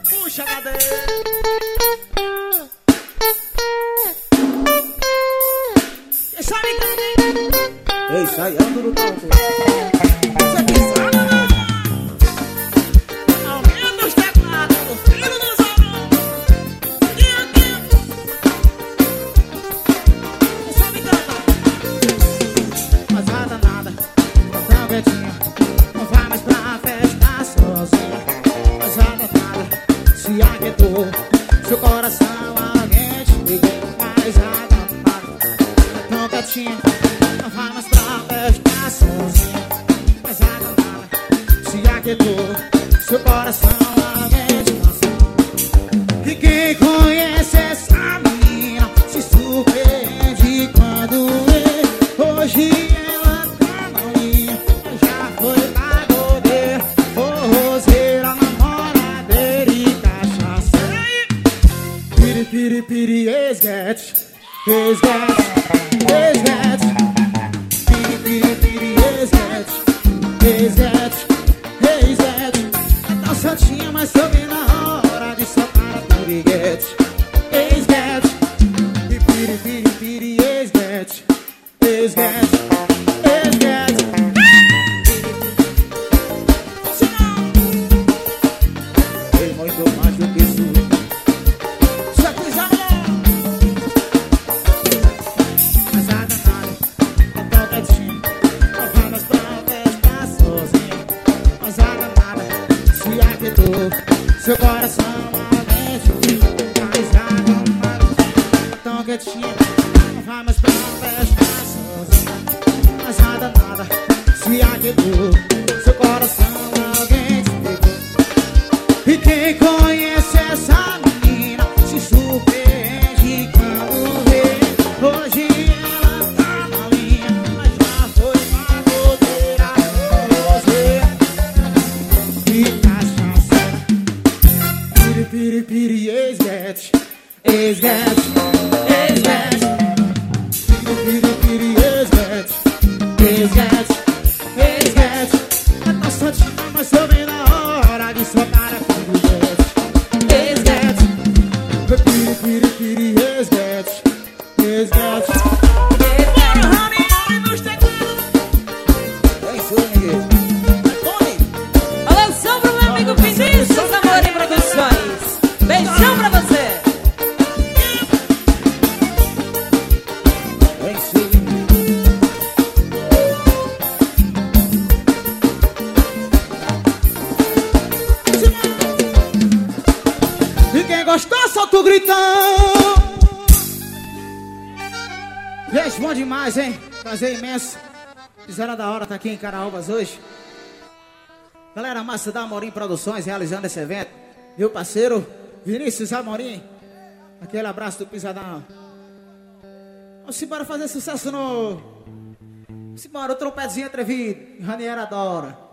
Puxa, cadê? Quem sabe também? Ei, sai, anda no palco. Você que sabe, né? Aumenta os teclados do filho dos alunos. E aqui? Quem sabe cantar? Mas nada, nada, tá tão quietinha. Não vai mais pra festa sozinha. Mas nada, nada, se aquietou. Seu coração alguém te ligou. Mas nada, nada, tá tão quietinha. Não vai mais pra festa sozinha. Mas nada, nada, se aquietou. Seu coração alguém te cansou. E quem conhece essa menina se surpreende quando vê. Hoje ela tá na linha, já foi pagodeira, forrozeira, namoradeira e cachaça. Piri, piri, piri, esguete, esguete, esguete. Piri, piri, piri, esguete, esguete, esguete. Tá santinha, mas também na hora de soltar a piriguete. Esguete, piri, piri, piri, esguete, esguete, esguete. Ei, muito mais do que isso. Você que sabe, né? Mas nada, nada, é tão quietinho. Não vai mais pra festa sozinho. Mas nada, nada, se aquietou. Seu coração alguém te viu. Mas nada, nada, é tão quietinho. Não vai mais pra festa sozinho. Mas nada, nada, se aquietou. Seu coração alguém te pegou. E quem conhece essa menina se surpreende quando vê. Hoje ela tá na linha, mas já foi pagodeira, forrozeira e cachaça. Piri, piri, piri, esguete, esguete, esguete. Piri, piri, piri, esguete, esguete, esguete. Tá santinha, mas também na hora de soltar a piriguete. Esguete, piri, piri, piri, esguete, esguete. Bora, Rani, nos teclados. É isso, ninguém. Atenção pro meu amigo Vinícius Amorim Produções. Beijão pra você. É isso. E quem gostou, solta o gritão. Gente, bom demais, hein? Prazer imenso. Fizeram da hora, tá aqui em Caraúbas hoje. Galera massa da Amorim Produções realizando esse evento. Meu parceiro Vinícius Amorim. Aquele abraço do Pisadão. Vamos embora fazer sucesso no... Vamos embora, o trompetezinho atrevido. Raniera adora.